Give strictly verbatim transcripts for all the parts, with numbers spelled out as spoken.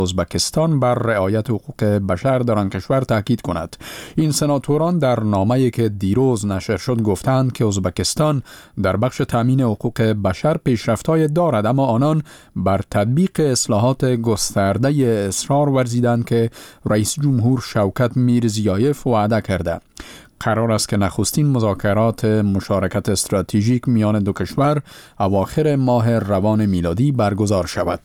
ازبکستان بر رعایت حقوق بشر در آن کشور تاکید کند. این سناتوران در نامه‌ای که دیروز نشر شد گفتند که ازبکستان در بخش تامین حقوق بشر پیشرفت‌های دارد، اما آنان بر تطبیق اصلاحات گسترده اصرار ورزیدند که رئیس جمهور شوکت میرزیایف وعده کرده. قرار است که نخستین مذاکرات مشارکت استراتژیک میان دو کشور اواخر ماه روان میلادی برگزار شود.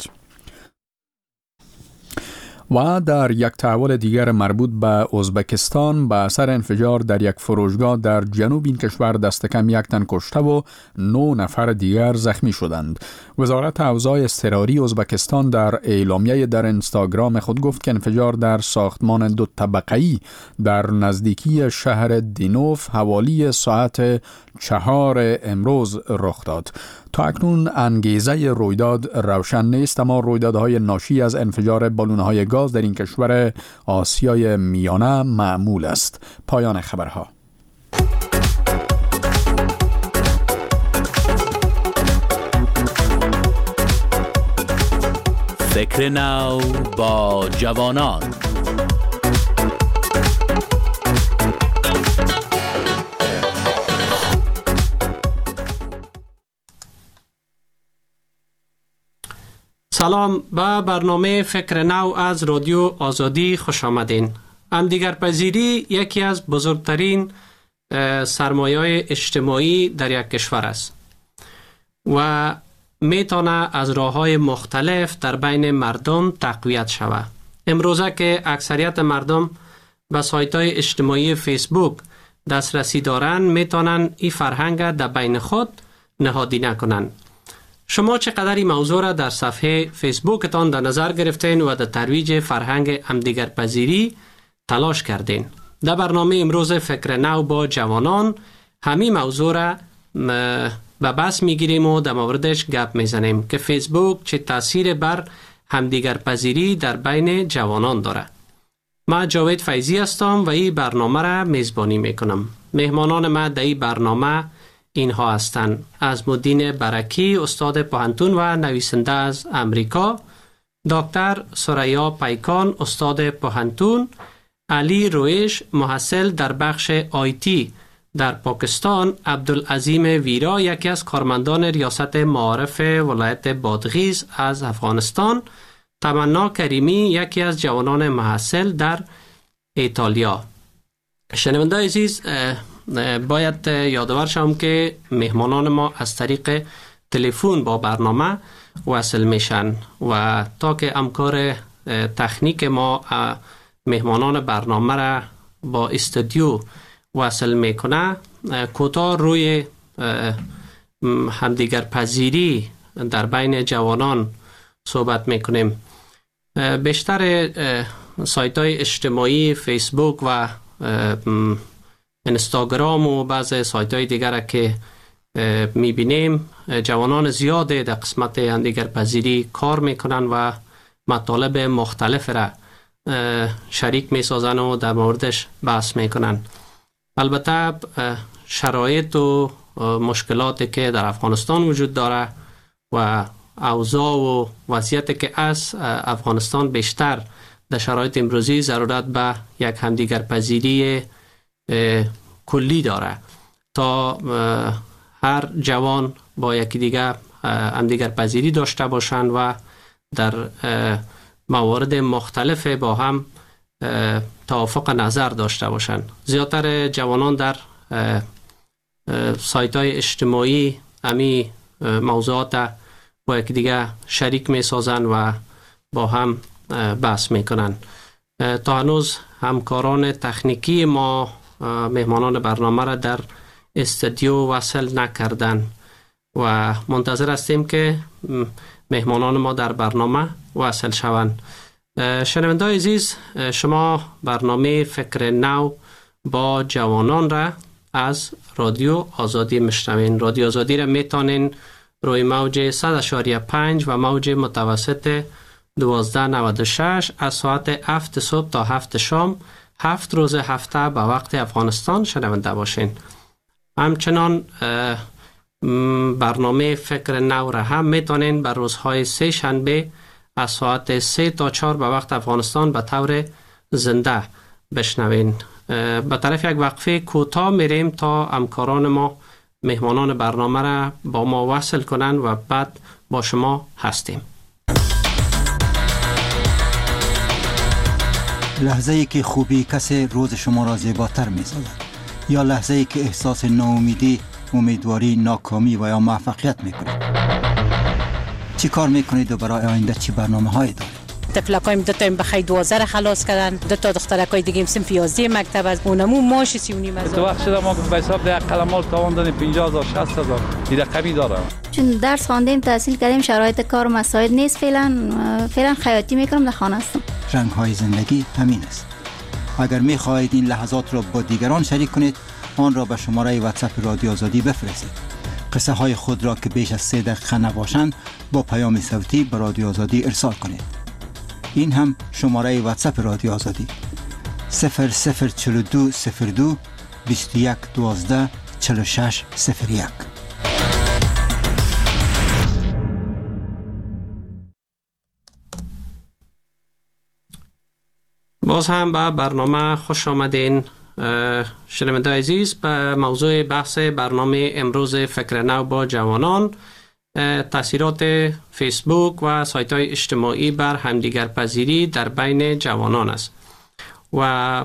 و در یک تحول دیگر مربوط به ازبکستان، به اثر انفجار در یک فروشگاه در جنوب این کشور دست کم یک تن کشته و نه نفر دیگر زخمی شدند. وزارت اوضاع اضطراری ازبکستان در اعلامیه در اینستاگرام خود گفت که انفجار در ساختمان دو طبقه‌ای در نزدیکی شهر دینوف حوالی ساعت چهار امروز رخ داد. تا اکنون انگیزه رویداد روشن نیست، اما رویدادهای ناشی از انفجار بالون‌های گاز در این کشور آسیای میانه معمول است. پایان خبرها. فکر نو با جوانان. سلام، به برنامه فکر نو از رادیو آزادی خوش آمدین. همدیگرپذیری یکی از بزرگترین سرمایه‌های اجتماعی در یک کشور است و میتونه از راه‌های مختلف در بین مردم تقویت شود. امروزه که اکثریت مردم به سایت‌های اجتماعی فیسبوک دسترسی دارند، میتونن این فرهنگ در بین خود نهادینه کنند. شما چقدر این موضوع را در صفحه فیسبوکتان در نظر گرفتین و در ترویج فرهنگ همدیگرپذیری تلاش کردین؟ در برنامه امروز فکر نو با جوانان همین موضوع را به بحث میگیریم و در موردش گپ میزنیم که فیسبوک چه تاثیر بر همدیگرپذیری در بین جوانان داره. من جاوید فیضی هستم و این برنامه را میزبانی میکنم. مهمانان ما در این برنامه اینها هستند: عظمالدین برکی، استاد پوهنتون و نویسنده از امریکا، دکتر ثریا پیکان، استاد پوهنتون، علی رویش، محصل در بخش آیتی در پاکستان، عبدالعظیم ویرا، یکی از کارمندان ریاست معارف ولایت بادغیس از افغانستان، تمنا کریمی، یکی از جوانان محصل در ایتالیا. شنونده عزیز، باید یادآور شوم که مهمانان ما از طریق تلفن با برنامه وصل میشن و تا که امکار تکنیک ما مهمانان برنامه را با استودیو وصل میکنه، کوتاه روی همدیگرپذیری در بین جوانان صحبت میکنیم. بیشتر سایت های اجتماعی فیسبوک و اینستاگرام و بعض سایت های دیگر که میبینیم، جوانان زیاده در قسمت همدیگرپذیری کار میکنن و مطالب مختلف را شریک میسازن و در موردش بحث میکنن. البته شرایط و مشکلاتی که در افغانستان وجود داره و اوضاع و وضعیتی که از افغانستان بیشتر در شرایط امروزی ضرورت به یک همدیگرپذیری کلی داره تا هر جوان با یکی دیگه همدیگرپذیری داشته باشند و در موارد مختلف با هم توافق نظر داشته باشند. زیادتر جوانان در سایت های اجتماعی امی موضوعات با یکی دیگه شریک می سازن و با هم بحث می کنن. تا هنوز همکاران تکنیکی ما مهمانان برنامه را در استودیو وصل نکردن و منتظر هستیم که مهمانان ما در برنامه وصل شوند. شنوندگان عزیز، شما برنامه فکر نو با جوانان را از رادیو آزادی میشنوین. رادیو آزادی را میتونین روی موج صد اشاریه پنج و موج متوسط دوازده نود و شش از ساعت هفت صبح تا هفت شام هفت روز هفته به وقت افغانستان شنونده باشین. همچنان برنامه فکر نو را هم میتونین بر روزهای سه شنبه از ساعت سه تا چهار به وقت افغانستان به طور زنده بشنوین. به طرف یک وقفه کوتاه میریم تا همکاران ما مهمانان برنامه را با ما وصل کنند و بعد با شما هستیم. لحظه ای که خوبی کسی روز شما را زیباتر می سازد، یا لحظه ای که احساس ناامیدی، امیدواری، ناکامی و یا موفقیت می کنید. چی کار می کنید و برای آینده چی برنامه هایی دارید؟ طفلکایم دو تا بخای دوازده را خلاص کردن، دو تا دخترکای دیگه هم صنف یازده مکتب از اونمو ماش سی و نیم هزار. تو وقت شده ما به حساب ده قلمال تاوان دادیم پنجاه هزار شصت هزار این رقمی داره. چون درس خواندیم تحصیل کردیم شرایط کار مساعد نیست، فعلا فعلا خیاطی میکنم، در خانه هستم. رنگ های زندگی همین است. اگر می خواهید این لحظات را با دیگران شریک کنید، آن را به شماره واتساپ رادیو آزادی بفرستید. قصه های خود را که بیش از سه دقیقه نباشند با پیام صوتی به رادیو آزادی ارسال کنید. این هم شماره واتساپ رادیو آزادی صفر صفر چهل و دو صفر دو بیست و یک دوازده چهل و شش صفر یک. باز هم به برنامه خوش آمدین شنونده عزیز. به موضوع بحث برنامه امروز فکر نو با جوانان، تاثیرات فیسبوک و سایت های اجتماعی بر همدیگر پذیری در بین جوانان است و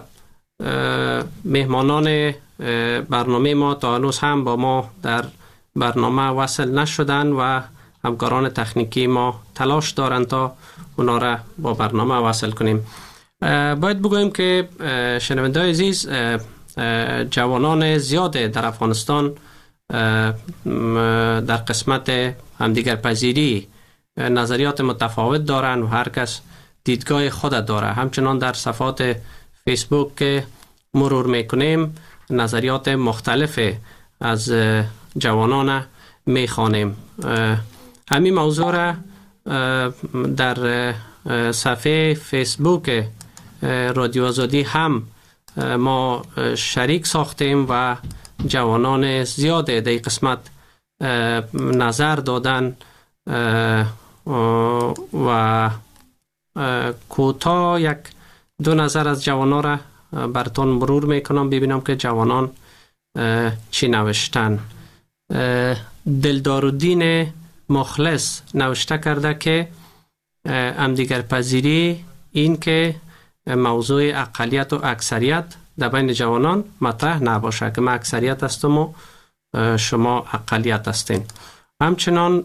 مهمانان برنامه ما تا هنوز هم با ما در برنامه وصل نشدن و همکاران تکنیکی ما تلاش دارند تا اونا را با برنامه وصل کنیم. باید بگوییم که شنونده عزیز، جوانان زیاد در افغانستان در قسمت همدیگر پذیری نظریات متفاوت دارند و هر کس دیدگاه خود داره. همچنان در صفحات فیسبوک که مرور میکنیم نظریات مختلف از جوانان میخوانیم. همین موضوع را در صفحه فیسبوک رادیو آزادی هم ما شریک ساختیم و جوانان زیاد در قسمت نظر دادن و کوتاه یک دو نظر از جوانان را براتون مرور میکنم ببینم که جوانان چی نوشتن. دلدارالدین مخلص نوشته کرده که همدیگر پذیری این که موضوع اقلیت و اکثریت در بین جوانان مطرح نباشه، که من اکثریت هستم و شما اقلیت هستین. همچنان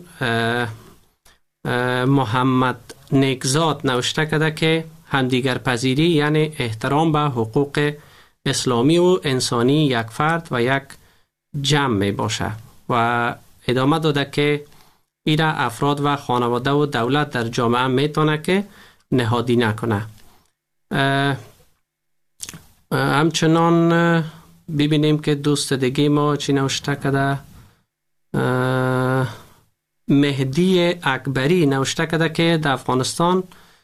محمد نیکزاد نوشته کرده که همدیگر پذیری یعنی احترام به حقوق اسلامی و انسانی یک فرد و یک جمع می باشه و ادامه داده که ایره افراد و خانواده و دولت در جامعه میتونه که نهادی نکنه. همچنان ببینیم که دوست دیگه ما چی نوشته کرده. مهدی اکبری نوشته کرده که در افغانستان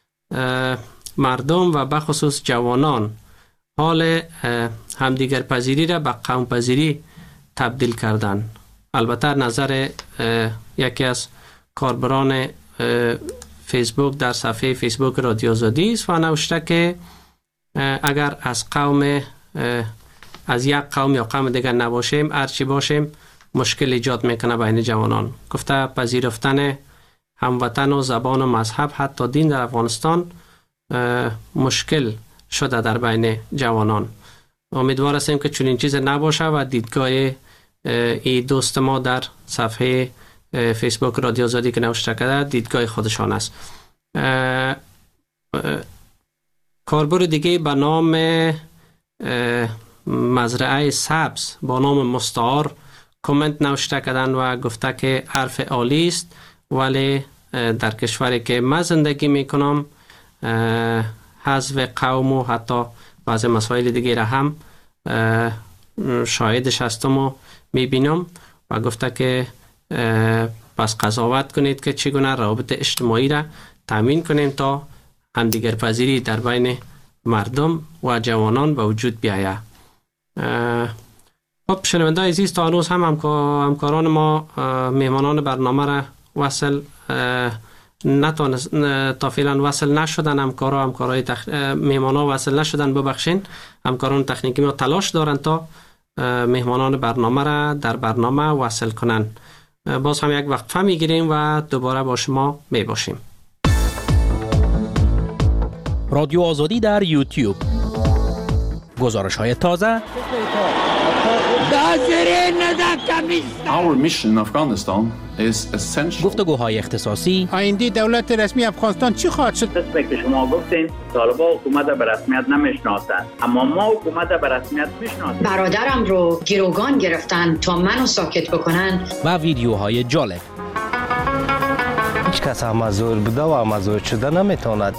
مردم و بخصوص جوانان حال همدیگر پذیری را به قوم پذیری تبدیل کردن. البته نظر یکی از کاربران فیسبوک در صفحه فیسبوک رادیو آزادی است و نوشته که اگر از قوم از یک قوم یا قوم دیگر نباشیم، هرچی باشیم مشکل ایجاد میکنه بین جوانان. گفته پذیرفتن هموطن و زبان و مذهب حتی دین در افغانستان مشکل شده در بین جوانان. امیدوار هستیم که چنین چیز نباشه و دیدگاه ای دوست ما در صفحه فیسبوک رادیو آزادی که نوشته کرده دیدگاه خودشان است. کاربر دیگه به نام مزرعه سبز با نام مستعار کامنت نوشته کردن و گفته که حرف عالی است، ولی در کشوری که من زندگی میکنم حذف قوم و حتی بعضی مسائل دیگه را هم شاهدش هستم و میبینم و گفته که پس قضاوت کنید که چگونه روابط اجتماعی را تامین کنیم تا همدیگر پذیری در بین مردم و جوانان به وجود بیاید. خب شنونده عزیز، تا هنوز هم همکاران ما مهمانان برنامه را وصل نتونست تا فعلا وصل نشدن، همکارا همکارای تخ... مهمانا وصل نشدن، ببخشین. همکاران تکنیکی ما تلاش دارن تا مهمانان برنامه را در برنامه وصل کنن. باز هم یک وقفه میگیریم و دوباره با شما می باشیم. رادیو آزادی در یوتیوب، گزارش های تازه. Our mission in Afghanistan is essential. گفتگوهای اختصاصی. آینده دولت رسمی افغانستان چی خواهد شد؟ مثل که شما گفتین طالبان حکومت به رسمیت نمیشناسند، اما ما حکومت به رسمیت میشناسیم. برادرم رو گروگان گرفتن تا منو ساکت بکنن. و ویدیوهای جالب. هیچ کس مزور بوده و مزور شده نمیتواند.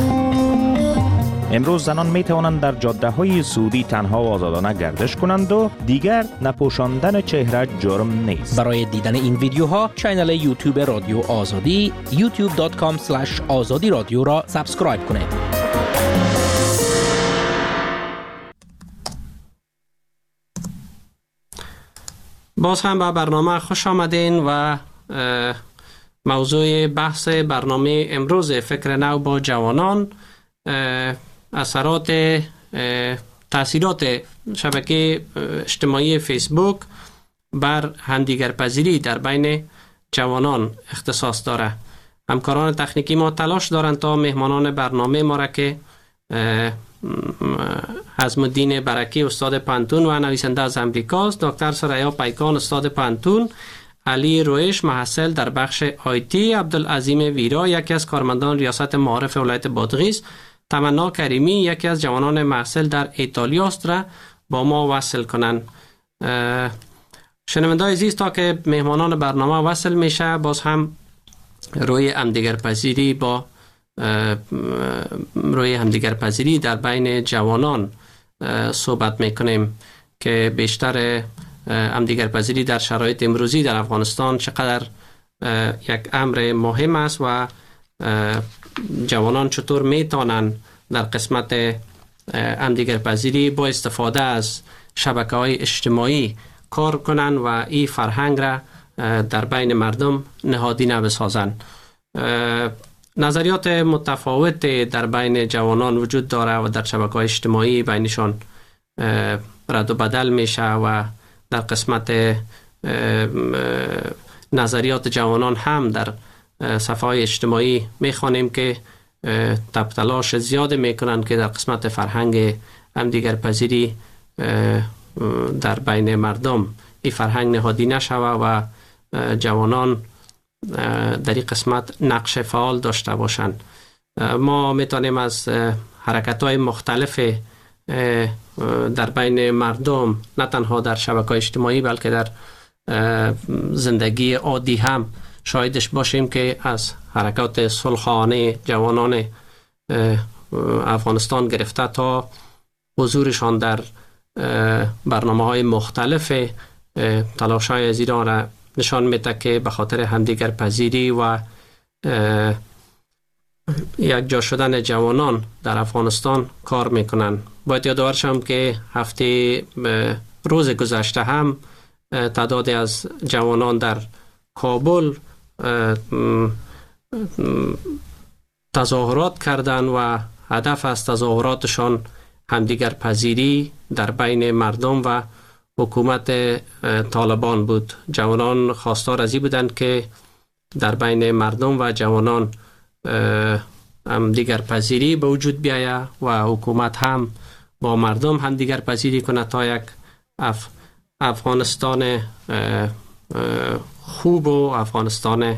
امروز زنان می توانند در جاده های سعودی تنها و آزادانه گردش کنند و دیگر نپوشاندن چهره جرم نیست. برای دیدن این ویدیوها کانال یوتیوب رادیو آزادی یوتیوب دات کام اسلش آزادی رادیو را سابسکرایب کنید. باز هم به برنامه خوش آمدین و موضوع بحث برنامه امروز فکر نو با جوانان، اثرات تاثیرات شبکه اجتماعی فیسبوک بر همدیگرپذیری در بین جوانان اختصاص داره. همکاران تکنیکی ما تلاش دارند تا مهمانان برنامه ما را که عظم‌الدین برکی استاد پانتون و نویسنده از امریکاست، دکتر سریا پیکان استاد پانتون، علی رویش محصل در بخش آیتی، عبدالعظیم ویرا یکی از کارمندان ریاست معارف ولایت بادغیس، تمنا کریمی یکی از جوانان محصل در ایتالیا است را با ما وصل کنند. شنونده‌های عزیز، تا که مهمانان برنامه وصل میشه باز هم روی همدیگرپذیری با روی همدیگرپذیری در بین جوانان صحبت میکنیم که بیشتر همدیگرپذیری در شرایط امروزی در افغانستان چقدر یک امر مهم است و جوانان چطور میتونن در قسمت همدیگرپذیری با استفاده از شبکه‌های اجتماعی کار کنن و این فرهنگ را در بین مردم نهادینه بسازن. نظریات متفاوت در بین جوانان وجود داره و در شبکه‌های اجتماعی بینشان رد و بدل میشه و در قسمت نظریات جوانان هم در صفحه های اجتماعی میخوانیم که تب تلاش زیاد میکنن که در قسمت فرهنگ همدیگرپذیری در بین مردم این فرهنگ نهادی نشوه و جوانان در این قسمت نقش فعال داشته باشند. ما میتونیم از حرکت های مختلف در بین مردم، نه تنها در شبکه‌های اجتماعی بلکه در زندگی عادی هم شاهدش باشیم که از حرکات صلحانه جوانان افغانستان گرفته تا حضورشان در برنامه‌های مختلف تلاش‌های از ایران را نشان میده که به خاطر همدیگر پذیری و یک جا شدن جوانان در افغانستان کار میکنن. باید یادآور شم که هفته روز گذشته هم تعدادی از جوانان در کابل تظاهرات کردند و هدف از تظاهراتشان همدیگر پذیری در بین مردم و حکومت طالبان بود. جوانان خواستار از این بودند که در بین مردم و جوانان همدیگر پذیری به وجود بیاید و حکومت هم با مردم همدیگر پذیری کنه تا یک اف افغانستان خوب و افغانستان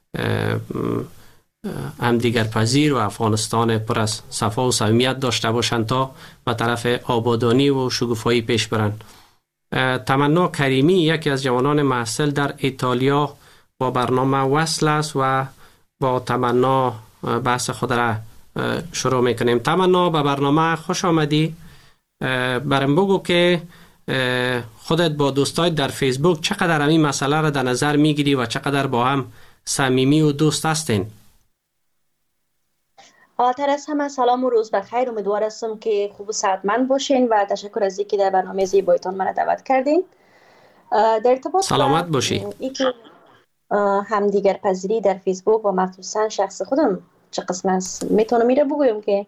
همدیگر پذیر و افغانستان پر از صفا و صمیمیت داشته باشند تا به طرف آبادانی و شکوفایی پیش برند. تمنا کریمی یکی از جوانان محصل در ایتالیا با برنامه وصل است و با تمنا بحث خود را شروع میکنیم. تمنا، به برنامه خوش آمدی. برام بگو که خودت با دوستای در فیسبوک چقدر همین مسئله را در نظر میگیری و چقدر با هم صمیمی و دوست هستین؟ اولتر از همه سلام و روز بخیر. امیدوار هستم که خوب و صحتمند باشین و تشکر از اینکه در برنامه زیبایتان من دعوت کردین. در ارتباط سلامت باشی. همدیگر پذیری در فیسبوک و مخصوصا شخص خودم چه قسم است، میتونم میره بگویم که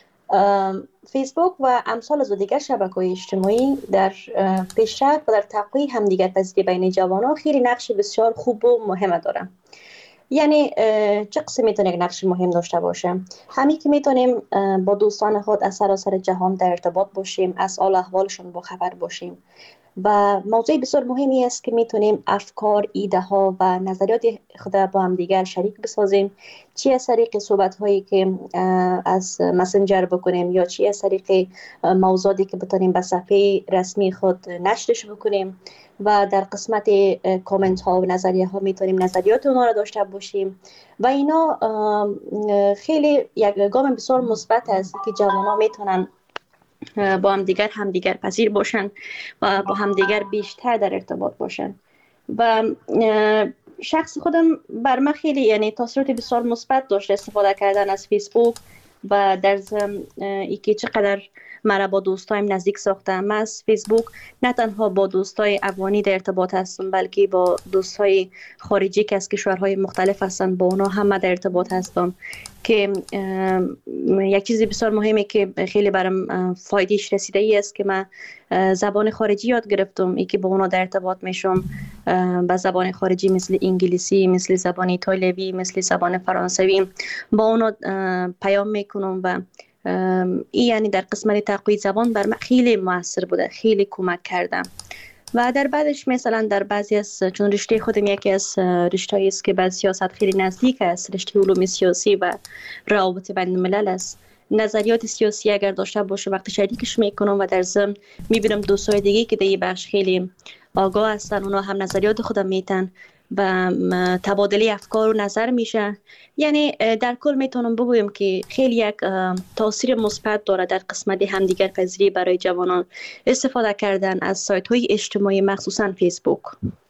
فیسبوک و امثال از دیگر شبکه‌های اجتماعی در پیشرفت و در تقویت همدیگر پذیری بین جوانان خیلی نقش بسیار خوب و مهم داره. یعنی چه قسم میتونه یک نقش مهم داشته باشه؟ همین که میتونیم با دوستان خود از سراسر جهان در ارتباط باشیم، از حال احوالشون با خبر باشیم و موضوع بسیار مهمی است که میتونیم افکار، ایده ها و نظریات خود با هم دیگر شریک بسازیم، چی از طریق صحبت هایی که از مسنجر بکنیم یا چی از طریق موضوعاتی که بتونیم به صفحه رسمی خود نشرش بکنیم و در قسمت کامنت ها و نظریه ها میتونیم نظریات اونا را داشته باشیم و اینا خیلی یک گام بسیار مثبت است که جوانان میتونن با هم دیگر هم دیگر پذیر باشن و با هم دیگر بیشتر در ارتباط باشن. و شخص خودم بر من خیلی یعنی تاثیرات بسیار مثبت داشته استفاده کردن از فیسبوک و در ضمن اینکه چقدر مرا با دوستایم نزدیک ساختم. من از فیسبوک نه تنها با دوستای افغانی در ارتباط هستم بلکه با دوستای خارجی که از کشورهای مختلف هستن با اونا هم در ارتباط هستم که یک چیزی بسیار مهمه که خیلی برام فایدهش رسیده ای است که من زبان خارجی یاد گرفتم، ای که با اونا در ارتباط میشم با زبان خارجی مثل انگلیسی، مثل زبان ایتالیایی، مثل زبان فرانسوی با اونا پیام میکنم و این یعنی در قسمت تقویت زبان بر من خیلی موثر بوده، خیلی کمک کردم. و در بعدش مثلا در بعضی از چون رشته خودم یکی از رشته‌ای است که به سیاست خیلی نزدیک است، رشته علوم سیاسی و روابط بین الملل است، نظریات سیاسی اگر داشته باشه وقتی شریکش میکنم و در ضمن میبینم دوستای دیگه که در این بخش خیلی آگاه هستن اونا هم نظریات خودم میتن و تبادله افکار و نظر میشه. یعنی در کل میتونم بگویم که خیلی یک تاثیر مثبت داره در قسمت همدیگر پذیری برای جوانان استفاده کردن از سایت های اجتماعی مخصوصا فیسبوک.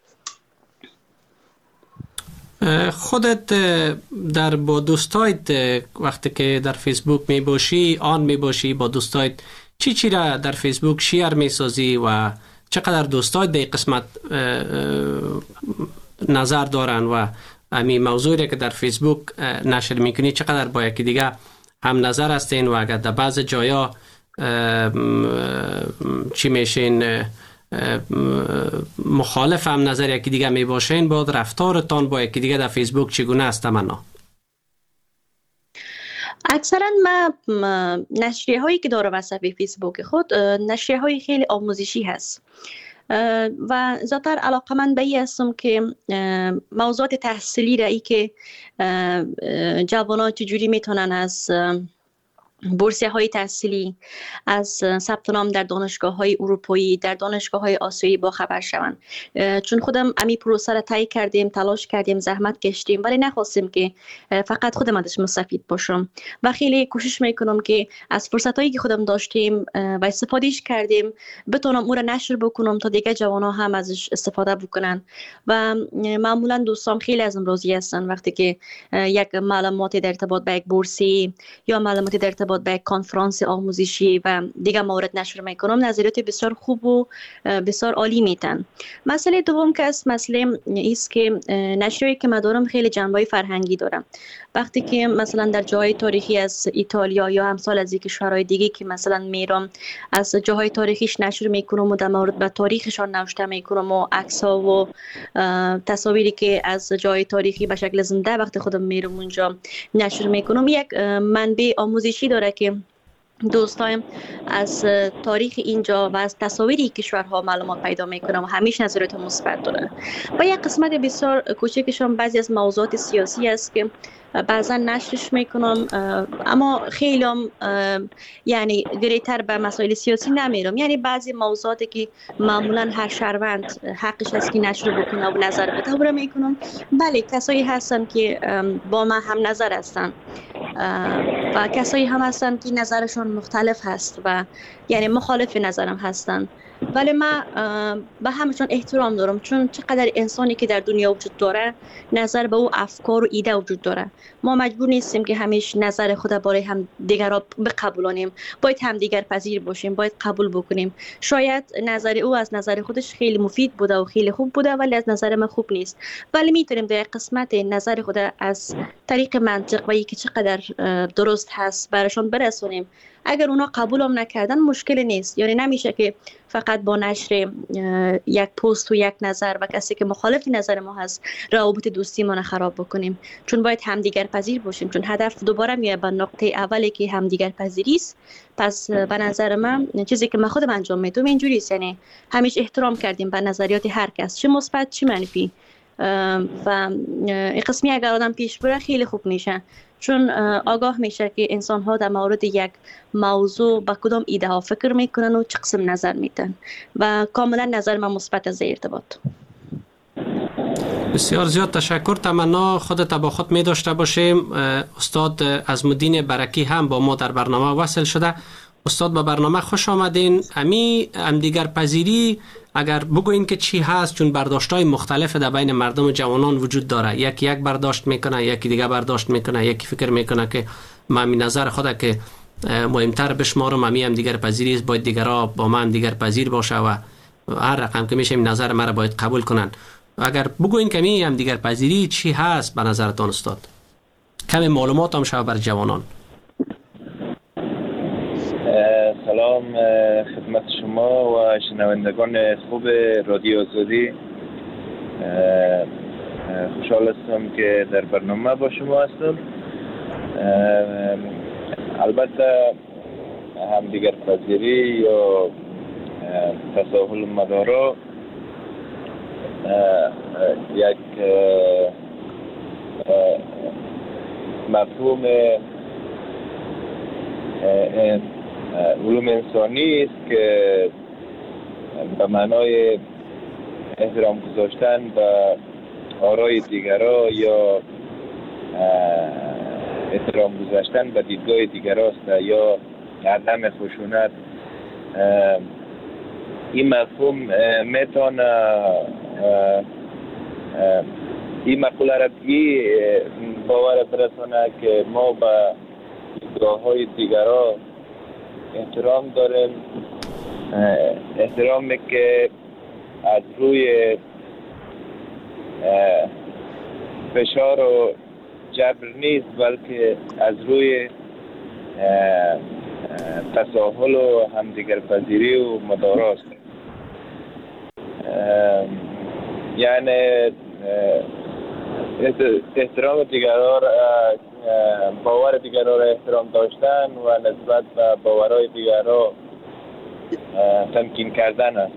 خودت در با دوستایت وقتی که در فیسبوک می باشی آن می باشی با دوستایت چی چی را در فیسبوک شیر می سازی و چقدر دوستایت در قسمت نظر دارن و همین موضوعی که در فیسبوک نشر میکنی چقدر با یکی دیگه هم نظر هستین و اگر در بعض جایا چی میشین مخالف هم نظر یکی دیگه می باشین با رفتارتان با یکی دیگه در فیسبوک چگونه است تمنا؟ اکثرا ما نشریه هایی که دارم از صفحه فیسبوک خود نشریه های خیلی آموزشی هست و زیادتر علاقه‌مند به این هستم که موضوعات تحصیلی را ای که جوانان چجوری میتونن از بورسیه های تحصیلی از ثبت نام در دانشگاه های اروپایی در دانشگاه های آسیایی با خبر شوند، چون خودم امی پروسه را طی کردیم، تلاش کردیم، زحمت کشیدیم ولی نخواستیم که فقط خودم ازش مستفید باشم و خیلی کوشش میکنم که از فرصت هایی که خودم داشتیم و استفادهش کردیم بتونم اون را نشر بکنم تا دیگه جوانان هم ازش استفاده بکنن. و معمولا دوستان خیلی ازم راضی هستن وقتی که یک معلوماتی در ارتباط با یک بورسی یا معلوماتی در ارتباط با یک کنفرانس آموزشی و دیگه موارد نشر میکنم، نظریات بسیار خوب و بسیار عالی میتن. مسئله دوم که است مسئله ایست که نشریه‌ای که من دارم خیلی جنبه فرهنگی دارم. وقتی که مثلا در جاهای تاریخی از ایتالیا یا امثال از کشورهای دیگه که مثلا میرم از جاهای تاریخیش نشر میکنم و در مورد به تاریخشان نوشته میکنم و عکس‌ها و تصاویری که از جای تاریخی به شکل زنده وقتی خودم میرم اونجا نشر میکنم، یک منبع آموزشی داره که دوستایم از تاریخ اینجا و از تصاویری کشورها معلومات پیدا میکنم و همیشه نظریات مثبت داره. و یک قسمت بسیار کوچکشون بعضی از موضوعات سیاسی است که بعضا نشرش میکنم اما خیلی هم یعنی گریتر به مسائل سیاسی نمیرم، یعنی بعضی موضوعاتی که معمولا هر شهروند حقش است که نشر بکنه و نظر بده و میکنم. بله کسایی هستن که با من هم نظر هستن و کسایی هم هستن که نظرشون مختلف هست و یعنی مخالف نظرم هستن، ولی من به همشون احترام دارم، چون چقدر انسانی که در دنیا وجود داره نظر به او افکار و ایده وجود داره. ما مجبور نیستیم که همیشه نظر خود برای هم دیگر را بقبولانیم، باید هم دیگر پذیر باشیم، باید قبول بکنیم. شاید نظر او از نظر خودش خیلی مفید بوده و خیلی خوب بوده، ولی از نظر من خوب نیست، ولی میتونیم در قسمت نظر خود از طریق منطق و اینکه چقدر درست هست براشون برسونیم. اگر اونا قبول هم نکردن مشکل نیست، یعنی نمیشه که فقط با نشر یک پست و یک نظر و کسی که مخالف نظر ما هست روابط دوستی ما خراب بکنیم، چون باید همدیگر پذیر باشیم، چون هدف دوباره میاد به نقطه اولی که همدیگر پذیری است. پس به نظر من چیزی که من خودم انجام میدم اینجوری است، یعنی همیشه احترام کردیم به نظریات هر کس، چه مثبت چه منفی، و این قسمی اگر آدم پیش بره خیلی خوب میشه، چون آگاه میشه که انسان ها در مورد یک موضوع با کدام ایده ها فکر میکنن و چه قسم نظر میدن، و کاملا نظر من مثبت از ارتباط. بسیار زیاد تشکر. تمنا خودت با خود می داشته باشیم. استاد عظمالدین برکی هم با ما در برنامه وصل شده. استاد به برنامه خوش آمدین. امی همدیگر پذیری اگر بگوین که چی هست، چون برداشت‌های مختلف در بین مردم و جوانان وجود داره، یکی یک برداشت میکنه، یکی دیگه برداشت میکنه، یکی فکر میکنه که من می نظر خودم که مهمتر بشمارم امی همدیگر پذیری است، باید دیگرها با من دیگر پذیر باشه و هر رقم که میشه نظر مرا باید قبول کنن. اگر بگوین که امی همدیگر پذیری چی هست به نظرتان استاد؟ کمی معلومات هم شو بر جوانان. سلام خدمت شما و شنوندگان خوب رادیو آزادی. خوشحال هستم که در برنامه با شما هستم. البته همدیگر پذیری یا تساهل مدارا یک مفهوم علوم انسانی است که به معنای احترام گذاشتن به آرای دیگران یا احترام گذاشتن به دیدگاه دیگران است یا عدم خشونت. این مفهوم میتونه این مقوله را بگی باور برسانه که ما به دیدگاه های دیگران احترام داریم، احترامی که از روی فشار و جبر نیست، بلکه از روی تساهل و همدیگر پذیری و مداراست. یعنی احترام دیگران، باور دیگران را احترام داشتن و نسبت به باورهای دیگران تمکین کردن است.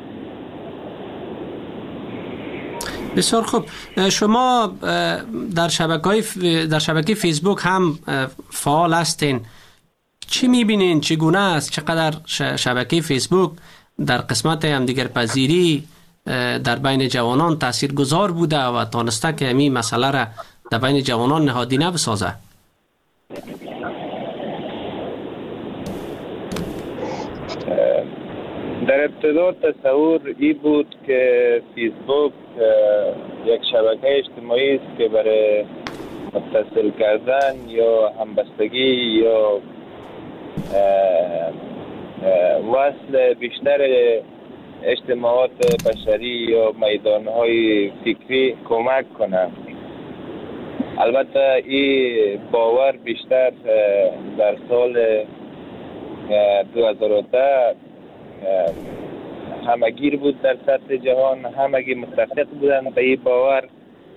بسیار خوب. شما در شبکه‌های در شبکه فیسبوک هم فعال هستین. چی می‌بینین؟ چگونه است؟ چقدر شبکه فیسبوک در قسمت همدیگر پذیری در بین جوانان تاثیرگذار بوده و تانسته که همین مسئله را در بین جوانان نهادینه بسازه؟ در ابتدا تصور ای بود که فیسبوک یک شبکه اجتماعی است که برای متصل کردن یا همبستگی یا وصل بیشتر اجتماعات بشری یا میدانهای فکری کمک کنه. البته این باور بیشتر در سال دو هزار و ده همگیر بود در سطح جهان، همگی متفق بودن به این باور.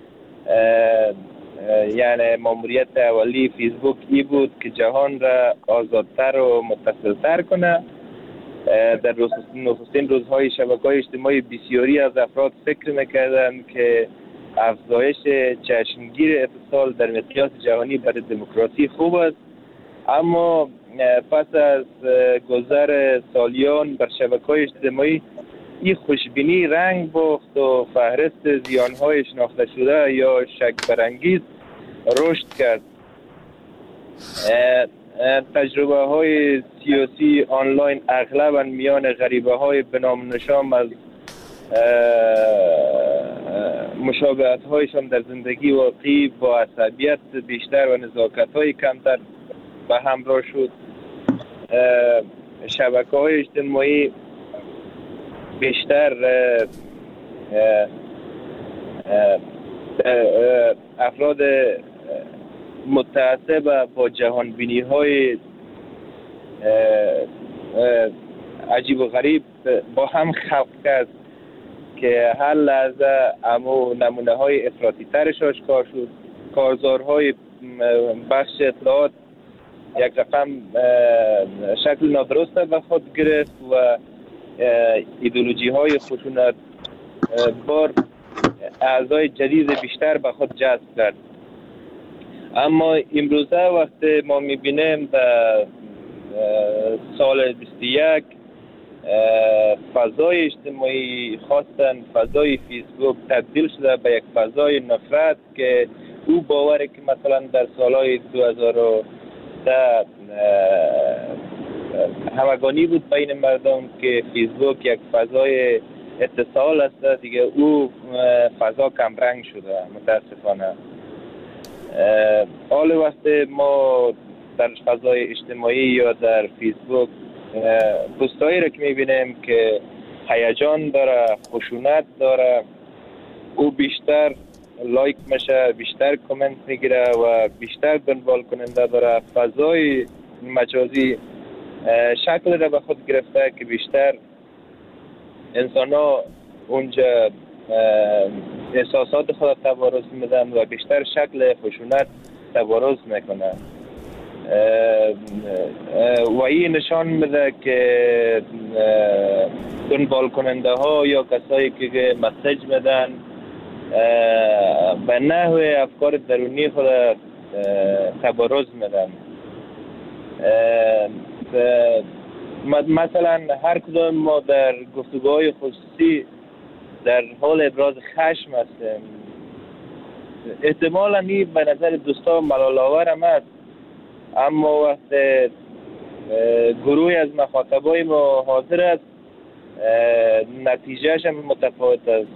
یعنی ماموریت اولی فیسبوک ای بود که جهان را آزادتر و متصلتر کنه. در نخستین روزهای شبکه‌های اجتماعی بسیاری از افراد فکر میکردن که افزایش چشمگیر اتصال در مقیاس جهانی برای دموکراسی خوب است، اما پس از گذر سالیان بر شبکه‌های اجتماعی این خوشبینی رنگ باخت و فهرست زیانهای شناخته شده یا شک برانگیز رشد کرد. تجربه های سیاسی آنلاین اغلبا میان غریبه های بنام نشان از مشابهت هایشان در زندگی واقعی با عصبیت بیشتر و نزاکت های کمتر به همراه شد. شبکه های اجتماعی بیشتر افراد متعصب با جهان بینی های عجیب و غریب با هم خلق کرد که هر لحظه امو نمونه های افراطی ترش آشکار شد. کارزارهای بخش اطلاعات یک رقم شکل نادرست به خود گرفت و ایدئولوژی های خشونت بار اعضای جدید بیشتر به خود جذب کرد. اما امروزه وقتی ما میبینیم در سال بیست و یک فضای اجتماعی خاصتاً فضای فیسبوک تبدیل شده به یک فضای نفرت که او باوره که مثلا در سالهای دو هزار و ده همگانی بود بین مردم که فیسبوک یک فضای اتصال است، دیگه او فضا کمرنگ شده متاسفانه. حال وقتی ما در فضای اجتماعی یا در فیسبوک پستایی را که میبینیم که هیجان داره، خشونت داره، او بیشتر لایک میشه، بیشتر کامنت میگیره و بیشتر دنبال کننده داره. فضای مجازی شکل را به خود گرفته که بیشتر انسان ها اونجا احساسات خود تبارز میدن و بیشتر شکل خشونت تبارز میکنن و این نشان میده که دنبال کننده ها یا کسایی که مسیج میدن به نحو افکار درونی خود تبارز میدن. مثلا هر کدام ما در گفتگوهای خصوصی در حال ابراز خشم هستیم. احتمالا این به نظر دوستان ملال آور هم است، اما وقت گروهی از مخاطبای ما حاضر است نتیجهش هم متفاوت است.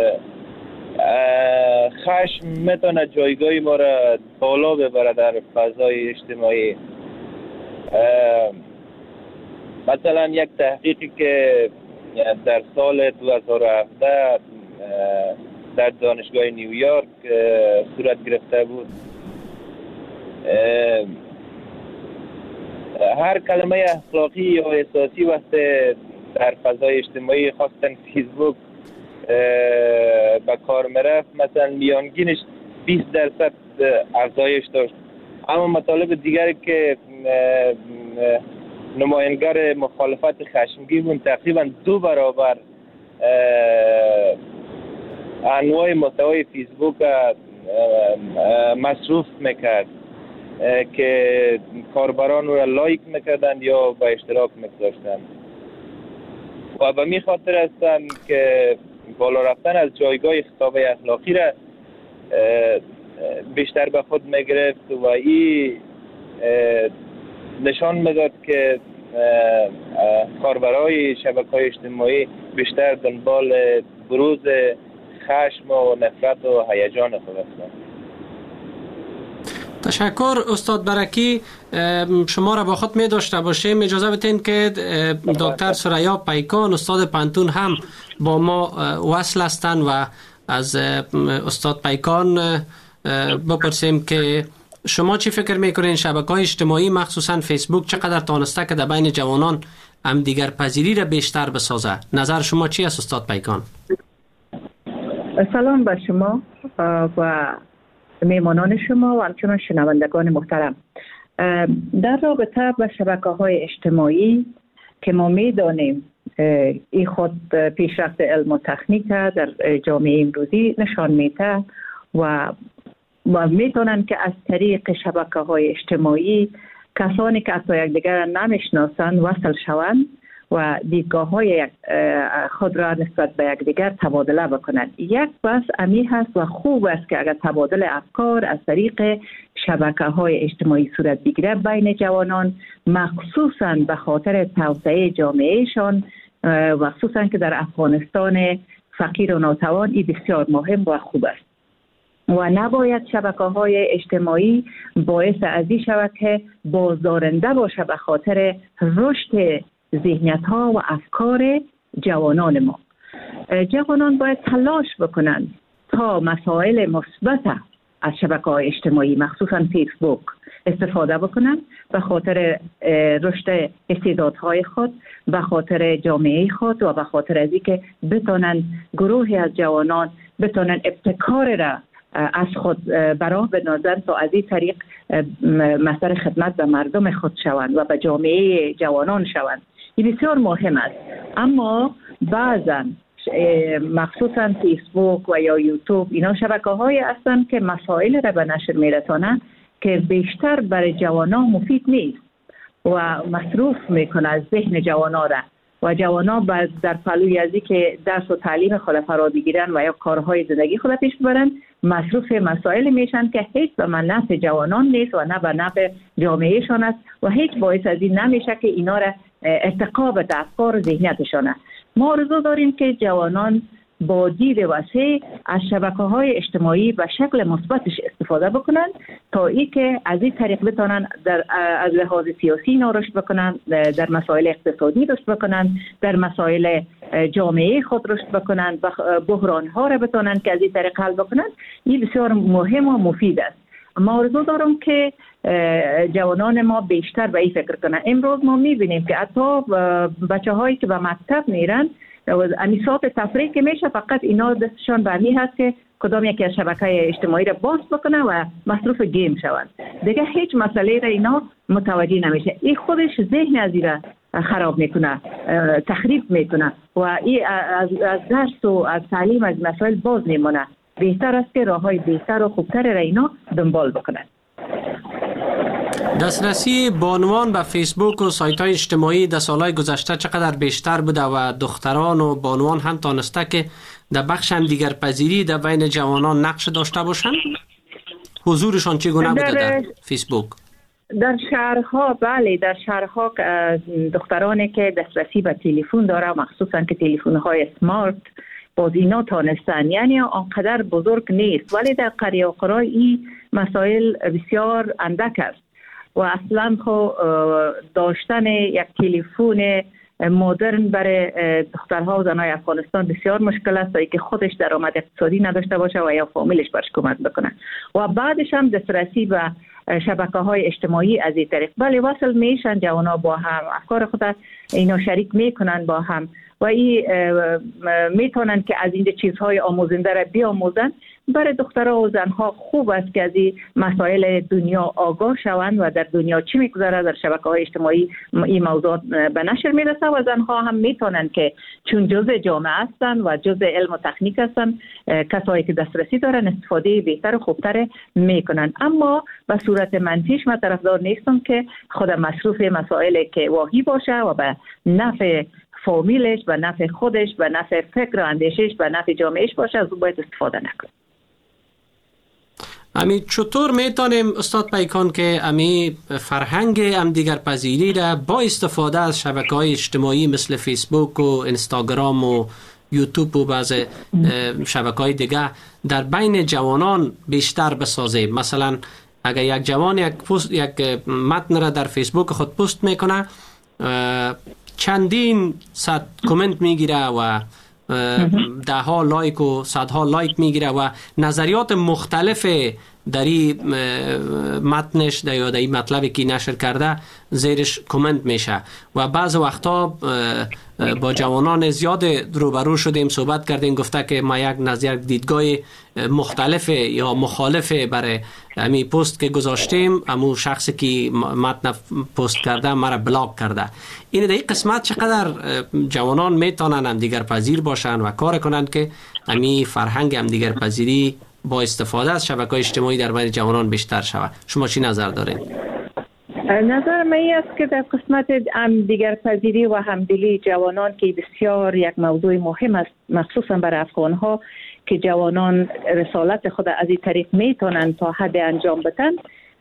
خشم میتونه جایگاه ما را بالا ببره در فضای اجتماعی. مثلا یک تحقیقی که در سال دو هزار و هفده در دانشگاه نیویورک صورت گرفته بود، هر کلمه اخلاقی یا احساسی وقتی در فضای اجتماعی خاصتا فیسبوک به کار میرفت، مثلا میانگینش بیست درصد افزایش داشت، اما مطالب دیگری که نماینگر مخالفت خشمگین بود تقریبا دو برابر انواع محتوای فیسبوک مصروف میکرد که کاربران رو لایک میکردن یا به اشتراک میگذاشتن و به می خاطر هستن که بالا رفتن از جایگاه خطاب اخلاقی را بیشتر به خود میگرفت و این نشان میداد که کاربرای شبکه‌های اجتماعی بیشتر دنبال بروز خشم و نفرت و هیجان خود هستند. تشکر استاد برکی. شما را با خود می داشته باشیم. اجازه بدین که دکتر سریا پیکان استاد پانتون هم با ما وصل هستند و از استاد پیکان بپرسیم که شما چی فکر میکنین شبکه‌های اجتماعی مخصوصا فیسبوک چقدر تانسته که در بین جوانان هم دیگر پذیری را بیشتر بسازه؟ نظر شما چی است استاد پیکان؟ سلام به شما و میمانان شما و همچنان شنوندگان محترم. در رابطه با شبکه‌های اجتماعی که ما میدانیم این خود پیشرفت علم و تکنیک در جامعه امروزی نشان میده و و میتونن که از طریق شبکه‌های اجتماعی کسانی که حتی یکدیگر نمیشناسند وصل شوند و دیدگاه های خود را نسبت به یکدیگر تبادله بکنند. یک بس امی هست و خوب است که اگر تبادل افکار از طریق شبکه های اجتماعی صورت بگیره بین جوانان، مخصوصاً به خاطر توسعه جامعهشان و خصوصاً که در افغانستان فقیر و ناتوان این بسیار مهم و خوب است و نباید شبکه های اجتماعی باعث از این شود که بازدارنده باشه به خاطر رشد ذهنیت ها و افکار جوانان ما. جوانان باید تلاش بکنند تا مسائل مثبت از شبکه های اجتماعی مخصوصا فیسبوک استفاده بکنند به خاطر رشد استعدادهای خود، به خاطر جامعه خود و به خاطر از اینکه بتونن گروهی از جوانان بتونن ابتکار را از خود براه بنازند تا از این طریق مصدر خدمت به مردم خود شوند و به جامعه جوانان شوند. این بسیار مهم است. اما بعضا مخصوصا فیسبوک و یا یوتیوب اینا شبکه های هستند که مسائل را به نشر میرسانند که بیشتر برای جوانان مفید نیست و مصروف میکنه از ذهن جوانان را و جوانان در پلوی ازی که درس و تعلیم خود فرا بگیرن و یا کارهای زندگی خود پیش ببرن مصروف مسائل میشن که هیچ به نفع جوانان نیست و نه به نفع جامعهشان است و هیچ باعث از این نمیشه که اینا را ارتقا به افکار و ذهنیتشان است. ما آرزو داریم که جوانان با دید وسیع از شبکه‌های اجتماعی به شکل مثبتش استفاده بکنند تا ای که از این طریق بتونن در از لحاظ سیاسی رشد بکنند، در مسائل اقتصادی رشد بکنند، در مسائل جامعه خود رشد بکنند و بحران‌ها را بتونن که از این طریق حل بکنند. این بسیار مهم و مفید است. ما آرزو دارم که جوانان ما بیشتر به این فکر کنند. امروز ما می‌بینیم که حتی بچه‌هایی که به مکتب میرن امیسات تفریح که میشه فقط اینا دستشان به امی هست که کدام یکی از شبکه اجتماعی را باز بکنه و مصروف گیم شوند. دیگه هیچ مسئله را اینا متوجه نمیشه. این خودش ذهن از این را خراب میکنه، تخریب میکنه و این از, از درس و از تعلیم از مسائل باز میمونه. بهتر است که راه های بهتر و خوبتر را اینا دنبال بکنن. دسترسی بانوان به فیسبوک و سایت های اجتماعی در سالهای گذشته چقدر بیشتر بوده و دختران و بانوان هم تانسته که در بخش هم دیگر پذیری در بین جوانان نقش داشته باشند؟ حضورشان چگونه بوده در فیسبوک؟ در شهرها بله، در شهرها دخترانی که دسترسی به تلفن داره مخصوصا که تلفن های سمارت باز اینا تانستن، یعنی آنقدر بزرگ نیست، ولی در قریه و قرای این مسائل بسیار اندک است و اصلا خو داشتن یک تلفن مدرن برای دخترها و زنای افغانستان بسیار مشکل است تا اینکه خودش درآمد اقتصادی نداشته باشه و یا فامیلش برش کمک بکنه و بعدش هم دسترسی به شبکه های اجتماعی از این طریق بله وصل میشن، جوانا با هم افکار خود اینا شریک میکنن با هم و این میتونن که از این چیزهای آموزنده را بیاموزن. برای دخترها و زنها خوب است که از این مسائل دنیا آگاه شوند و در دنیا چی میگذره در شبکه‌های اجتماعی این موضوعات به نشر میرسه و زنها هم میتونن که چون جزء جامعه هستن و جزء علم و تکنیک هستن کسایی که دسترسی دارن استفاده بهتر و خوبتر میکنن. اما به صورت منفیش من طرفدار نیستم که خود مصروف مسائل که واهی باشه و به نفع فامیلش، به نفع خودش، به نفع فکر و اندیشش، به نفع جامعهش باشه از اون باید استفاده نکنه. امی چطور میتونیم استاد پیکان که امی فرهنگ هم دیگر پذیری را با استفاده از شبکه‌های اجتماعی مثل فیسبوک و اینستاگرام و یوتیوب و بعض شبکه‌های دیگه در بین جوانان بیشتر بسازیم؟ مثلا اگر یک جوان یک پست یک متن را در فیسبوک خود پست میکنه چندین صد کامنت میگیره و ده ها لایک و صدها لایک میگیره و نظریات مختلف در این متنش یا در این مطلبی که نشر کرده زیرش کامنت میشه و بعض وقتا با جوانان زیاد روبرو شدیم، صحبت کردیم، گفته که ما یک نظر دیدگاه مختلف یا مخالف برای همین پست که گذاشتیم امو شخصی که متن پست کرده مرا بلاک کرده. این در این قسمت چقدر جوانان میتونن هم دیگر پذیر باشن و کار کنن که همین فرهنگ هم دیگر پذیری با استفاده از شبکه‌های اجتماعی در بین جوانان بیشتر شود؟ شما چی نظر دارین؟ نظر من این است که در قسمت هم دیگر پذیری و همدلی جوانان که بسیار یک موضوع مهم است، مخصوصا برای افغان ها که جوانان رسالت خود از این طریق میتونن تا حد انجام بدن،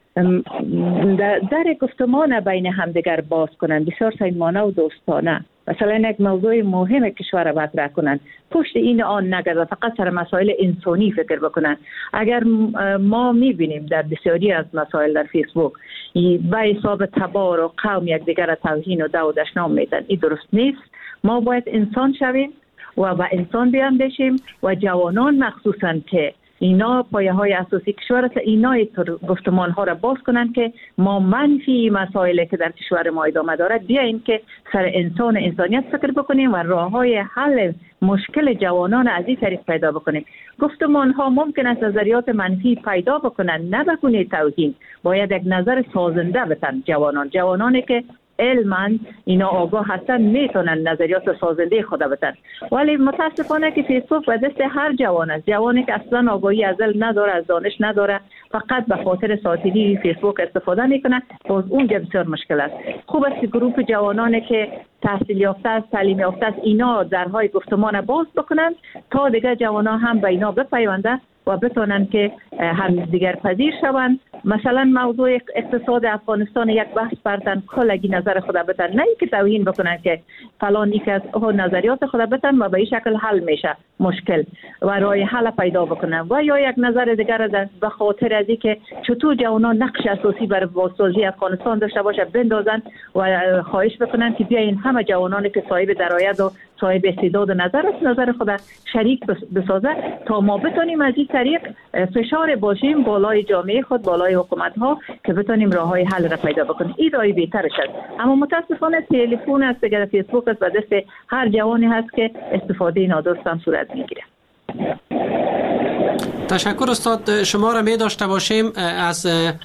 در گفتمان بین همدیگر باز کنن، بسیار صمیمانه و دوستانه. مثلا یک موضوع مهم کشور را مطرح کنن، پشت این آن نگردن، فقط سر مسائل انسانی فکر بکنن. اگر ما میبینیم در بسیاری از مسائل در فیسبوک به حساب تبار و قوم یکدیگر را توهین و دو دشنام میدن، این درست نیست. ما باید انسان شویم و با انسان بیاندیشیم و جوانان مخصوصا که اینا پایه های اساسی کشور است، اینا گفتمان ها را باز کنند که ما منفی مسائلی که در کشور ما ادامه دارد بیاییم که سر انسان انسانیت فکر بکنیم و راه های حل مشکل جوانان از این طریق پیدا بکنیم. گفتمان ها ممکن است نظریات منفی پیدا بکنند، نه بکنه توهین. باید یک نظر سازنده بتن جوانان جوانانی که علما اینا آگاه هستن میتونن نظریات سازنده خود بدن. ولی متاسفانه که فیسبوک به دست هر جوان است، جوانی که اصلا آگاهی از علم نداره، از دانش نداره، فقط به خاطر ساتیری فیسبوک استفاده میکنه، باز اونجا بسیار مشکل است. خوب است که گروه جوانانی که تحصیل یافته است، تعلیم یافته است، اینا درهای گفتمان باز بکنن تا دیگه جوانان هم به اینا بپیوندن و بتونن که هم دیگر پذیر شوند. مثلا موضوع اقتصاد افغانستان یک بحث بردن، کلگی نظر خود بدن، نه اینکه توهین بکنن که فلان یک از نظریات خود بدن و به این شکل حل میشه مشکل و راه حل پیدا بکنن. و یا یک نظر دیگر به خاطر از اینکه چطور جوانان نقش اساسی برای بازسازی افغانستان داشته باشه بندازن و خواهش بکنن که بیاین همه جوانانی که صاحب درآمد و صاحب استعداد و نظر است نظر خود شریک بسازه تا ما بتونیم از این طریق فشار باشیم بالای جامعه خود، بالای حکومت ها که بتونیم راه های حل را پیدا بکنیم. این راه بهترش است. اما متاسفانه تلفن است دیگر، فیسبوک است و دست هر جوانی هست که استفاده نادرست هم صورت میگیره. تشکر استاد. شما را می داشته باشیم از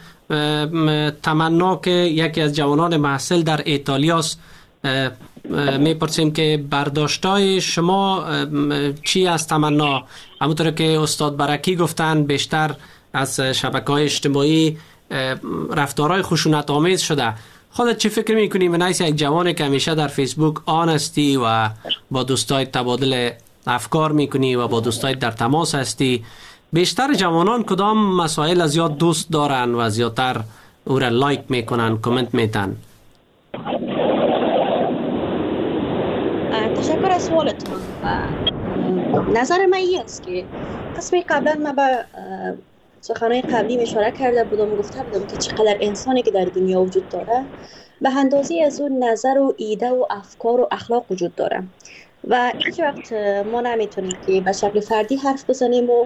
تمنا که یکی از جوانان محصل در ایتالیاست. میپرسیم که برداشتای شما چی از تمنا؟ همونطور که استاد برکی گفتن بیشتر از شبکه‌های اجتماعی رفتارهای خشونت آمیز شده. خودت چی فکر میکنی به نحیث یک جوانی که همیشه در فیسبوک آن هستی و با دوستای تبادل افکار میکنی و با دوستای در تماس هستی، بیشتر جوانان کدام مسائل از زیاد دوست دارن و زیادتر او را لایک میکنن، کامنت میتن؟ تشکر از سوالتون. نظر من این است که قسمی قبلا ما به سخنهای قبلی اشاره کرده بودم، گفته بودم که چقدر انسانی که در دنیا وجود داره به اندازه از اون نظر و ایده و افکار و اخلاق وجود داره و هیچ وقت ما نمیتونیم که به شکل فردی حرف بزنیم و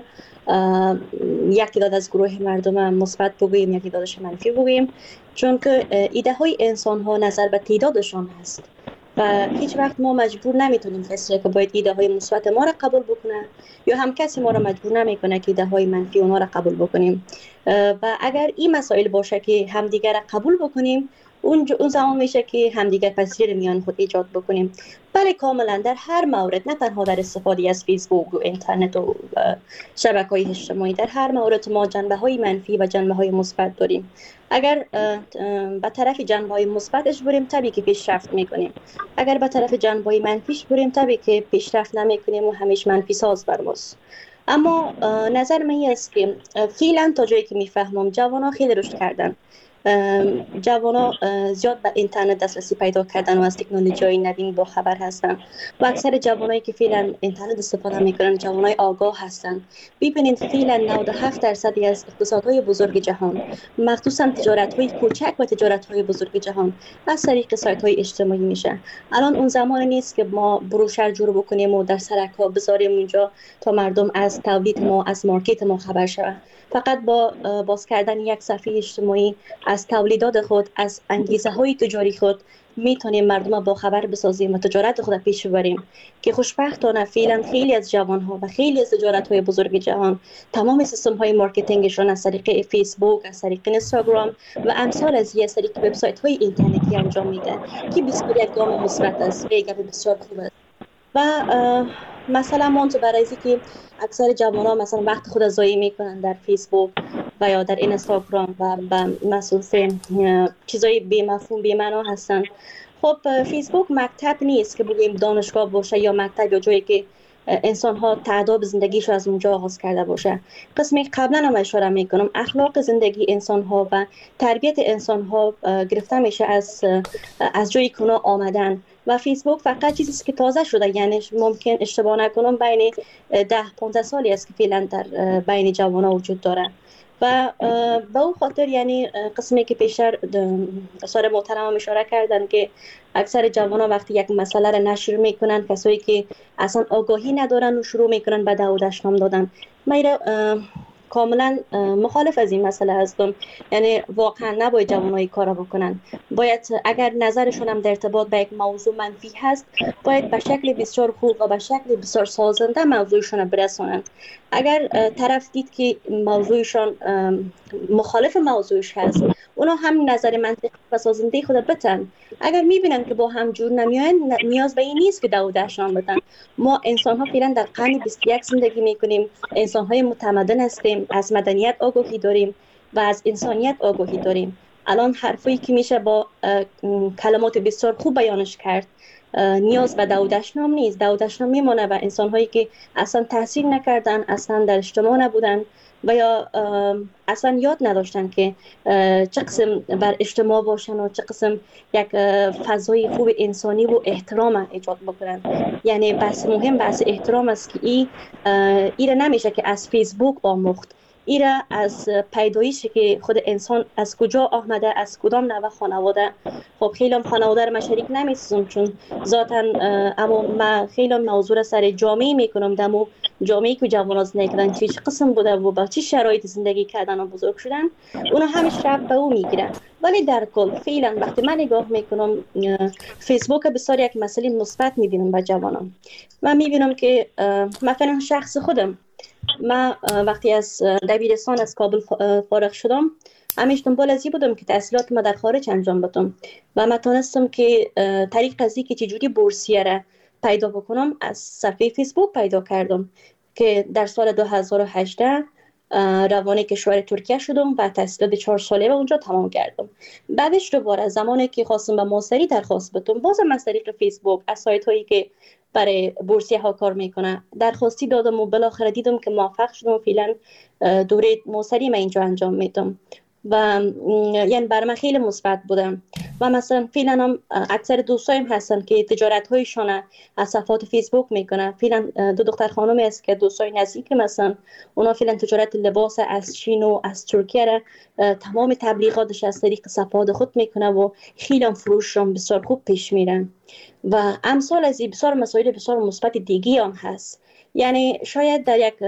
یک تعداد از گروه مردم مثبت بگوییم، یک تعدادش منفی بگوییم، چون که ایده های انسان ها نظر به تعدادشان هست و هیچ وقت ما مجبور نمیتونیم کسی که باید ایده های مثبت ما را قبول بکنه یا هم کسی ما را مجبور نمیکنه که ایده های منفی اونا را قبول بکنیم. و اگر این مسائل باشه که همدیگر را قبول بکنیم، اون اون زمان میشه که همدیگر پذیری میان خود ایجاد بکنیم. بله کاملا در هر مورد، نه تنها در استفاده از فیسبوک و اینترنت و شبکه‌های اجتماعی، در هر مورد ما جنبه‌های منفی و جنبه‌های مثبت داریم. اگر به طرف جنبه‌های مثبتش بریم طبیعی که پیشرفت میکنیم، اگر به طرف جنبه‌های منفیش بریم طبیعی که پیشرفت نمیکنیم و همیشه منفی ساز بر ماست. اما نظر من این است که فعلا تا جایی که میفهمم جوانان خیلی رشد کردن، جوانا زیاد به اینترنت دسترسی پیدا کردن و از تکنولوژی‌های نوین با خبر هستن و اکثر جوانایی که فعلا اینترنت استفاده میکنن جوانای آگاه هستن. ببینید فعلا نود و هفت درصدی از اقتصادهای بزرگ جهان، مخصوصا تجارت‌های کوچک و تجارت‌های بزرگ جهان از طریق سایت‌های اجتماعی میشه. الان اون زمان نیست که ما بروشر جور بکنیم و در سرک‌ها بذاریم اونجا تا مردم از تولید ما، از مارکت ما خبر شوند. فقط با باز کردن یک صفحه اجتماعی از تولیدات خود، از انگیزه های تجاری خود میتونیم مردم با خبر بسازیم و تجارت خود پیش ببریم که خوشبختانه فعلا خیلی از جوان ها و خیلی از تجارت های بزرگ جهان تمام سیستم های مارکتینگشون از طریق فیسبوک، از طریق اینستاگرام و امثال از این از طریق وبسایت های اینترنتی انجام میده که بسیار یک گام مثبت است و یک بسیار خوب است. و مثلا ما تو برای که اکثر جوان‌ها مثلا وقت خود ضایع میکنن در فیسبوک و یا در اینستاگرام و مسئول چیزای بی مفهوم بی معنا هستن. خب فیسبوک مکتب نیست که بگیم دانشگاه باشه یا مکتب یا جایی که انسان ها تعداد زندگیش از اونجا آغاز کرده باشه. قسمی قبلا هم اشاره میکنم اخلاق زندگی انسان ها و تربیت انسان ها گرفته میشه از از جایی که اونا آمدن و فیسبوک فقط چیزی است که تازه شده، یعنی ممکن اشتباه نکنم بین ده پانزده سالی است که فعلا در بین جوانان وجود داره و به اون خاطر یعنی قسمی که پیشتر اصار محترم اشاره کردن که اکثر جوانان وقتی یک مسئله را نشر میکنن کسایی که اصلا آگاهی ندارن و شروع میکنن به دعوتشنام دادن. من کاملا مخالف از این مسئله هستم، یعنی واقعا نباید جوانای کارا بکنن. باید اگر نظرشون هم در ارتباط به یک موضوع منفی هست باید به شکل بسیار خوب و به شکل بسیار سازنده موضوعشون برسونن. اگر طرف دید که موضوعشون مخالف موضوعش هست اونا هم نظر منطقی و سازنده خود بتن. اگر میبینن که با هم جور نمیان نیاز به این نیست که دعوتشنام بدن. ما انسان ها فعلا در قرن بیست و یک زندگی میکنیم، انسان های متمدن هستیم، از مدنیت آگاهی داریم و از انسانیت آگاهی داریم. الان حرفایی که میشه با کلمات بسیار خوب بیانش کرد نیاز به دعوتشنام نیست. دعوتشنام میمونه و انسان هایی که اصلا تحصیل نکردن، اصلا در اجتماع نبودن و یا اصلا یاد نداشتن که چه قسم بر اجتماع باشن و چه قسم یک فضای خوب انسانی و احترام ایجاد بکنن. یعنی بحث مهم بحث احترام است که ای ایره نمیشه که از فیسبوک آموخت، ایره از پیدایشی که خود انسان از کجا آمده، از کدام نوع خانواده. خب خیلی هم خانواده رو من شریک نمیسازم چون ذاتاً اما من خیلی موضوع سر جامعه میکنم، دمو جامعه که جوانان زندگی کردن چه قسم بوده و با چه شرایط زندگی کردن و بزرگ شدن اونا همش رب به او میگیرن. ولی در کل فعلا وقتی من نگاه میکنم فیسبوک بسیار یک مسئله مثبت میبینم با جوانان. من میبینم که مثلا شخص خودم من وقتی از دبیرستان از کابل فارغ شدم همیشه دنبال ازی بودم که تحصیلات ما در خارج انجام بدم و من تونستم که طریق ازی که چجوری بورسیه را پیدا بکنم از صفحه فیسبوک پیدا کردم که در سال دو هزار و هجده روانه کشور ترکیه شدم و تحصیلات چهار ساله و اونجا تمام کردم. بعدش دوباره زمانی که خواستم به ماستری درخواست بدم بازم از طریق فیسبوک از سایت هایی که برای بورسیه ها کار میکنه درخواستی دادم و بالاخره دیدم که موفق شدم و فعلا دوره ماستری من اینجا انجام میدم و یعنی برای من خیلی مثبت بودم. و مثلا فعلا هم اکثر دوستایم هستن که تجارت هایشون از صفحات فیسبوک میکنن. فعلا دو دختر خانمی است که دوستای نزدیک مثلا اونا فعلا تجارت لباس از چین و از ترکیه را تمام تبلیغاتش از طریق صفحات خود میکنه و خیلی هم فروششون بسیار خوب پیش میرن و امثال از این بسیار مسائل بسیار مثبت دیگه هم هست. یعنی شاید در یک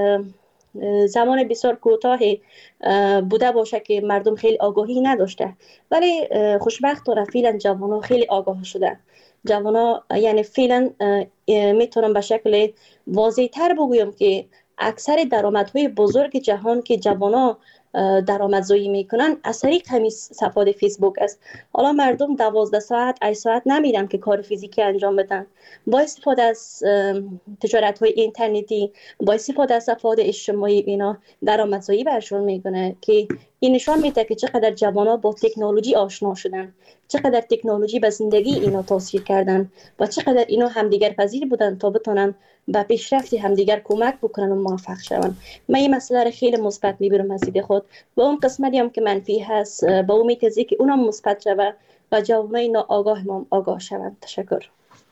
زمان بسیار کوتاه بوده باشه که مردم خیلی آگاهی نداشته ولی خوشبختانه فعلا جوانان خیلی آگاه شده. جوانان یعنی فعلا میتونم به شکل واضح تر بگویم که اکثر درآمدهای بزرگ جهان که جوانان درآمدزایی میکنن از طریق همین صفحات فیسبوک است. حالا مردم دوازده ساعت هشت ساعت نمیرن که کار فیزیکی انجام بدن، با استفاده از تجارت های اینترنتی با استفاده از صفحات اجتماعی اینا درآمدزایی برشون میکنه که این نشان میده که چقدر جوانان با تکنولوژی آشنا شدن، چقدر تکنولوژی به زندگی اینا تاثیر کردن و چقدر اینا همدیگر پذیر بودن تا بتونن به پیشرفت همدیگر کمک بکنن و موفق شون. من این مسئله رو خیلی مثبت میبینم از دید خود و اون قسمتی هم که منفی هست با امید از اینکه اونم مثبت شود و جوانای ناآگاه ما آگاه شوند. تشکر.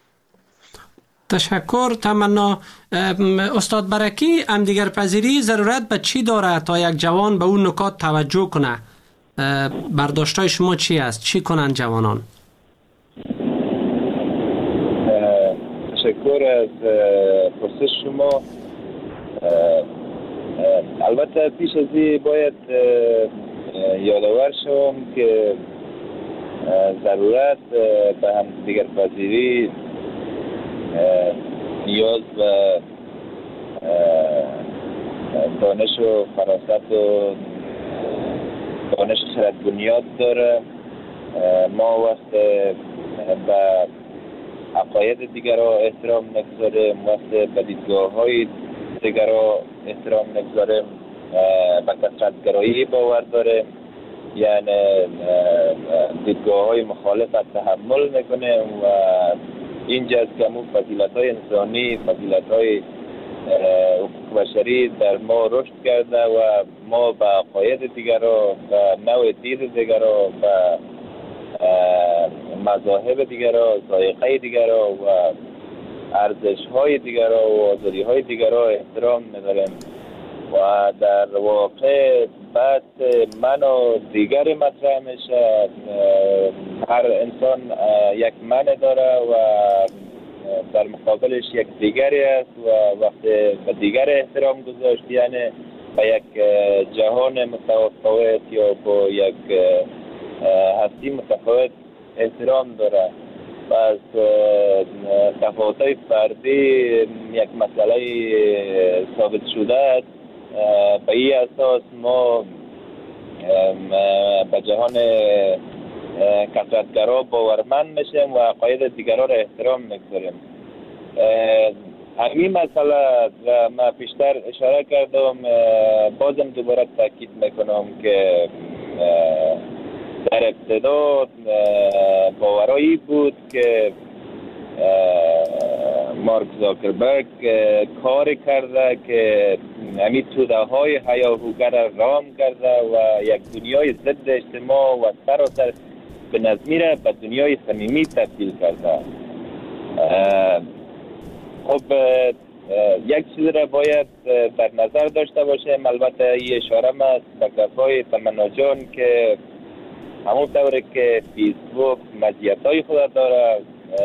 تشکر. تمنا. استاد برکی، همدیگر پذیری ضرورت به چی داره تا یک جوان به اون نکات توجه کنه؟ برداشتای شما چی است؟ چی کنن جوانان؟ تشکر از پرسش شما. البته پیش از این باید یادآور شوم که ضرورت به هم دیگر پذیری نیاز به دانش و فراست و دانش خرد بنیاد داره. ما وقت به عقاید دیگرها احترام نگذاریم، وقت به دیدگاه های دیگرها احترام نگذاریم، به کثرت‌گرایی باور داره، یعنی دیدگاه های مخالفت تحمل میکنه و اینجاست که همون فضیلت های انسانی، فضیلت های حقوق بشری در ما رشد کرده و ما به عقاید دیگران، به نوع دید دیگران، به مذاهب دیگران، ذائقه دیگران و ارزش های دیگران و آزادی های دیگران احترام می‌ذاریم و در واقع بحث من و دیگر مطرح میشه. هر انسان یک من داره و در مقابلش یک دیگری است و وقتی به دیگر احترام گذاشت یعنی به یک جهان متفاوت یا با یک هستی متفاوت احترام داره. پس تفاوت‌های فردی یک مسئله ثابت شده است. به این اساس ما به جهان کثرت‌گرا باورمند میشیم و عقاید دیگران را احترام میگذاریم. همین مسئله ما پیشتر اشاره کردم، بازم دوباره تاکید میکنم که در ابتدا باورایی بود که مارک زاکربرگ کار کرده که همین توده های هیاهوگر را رام کرده و یک دنیای ضد اجتماع و سراسر به نظمی را به دنیای صمیمی تبدیل کرده. خب یک چیز را باید در نظر داشته باشیم، البته این اشاره است به کفای تمنا جان که همون طوری که فیسبوک مزیت‌های خود داره،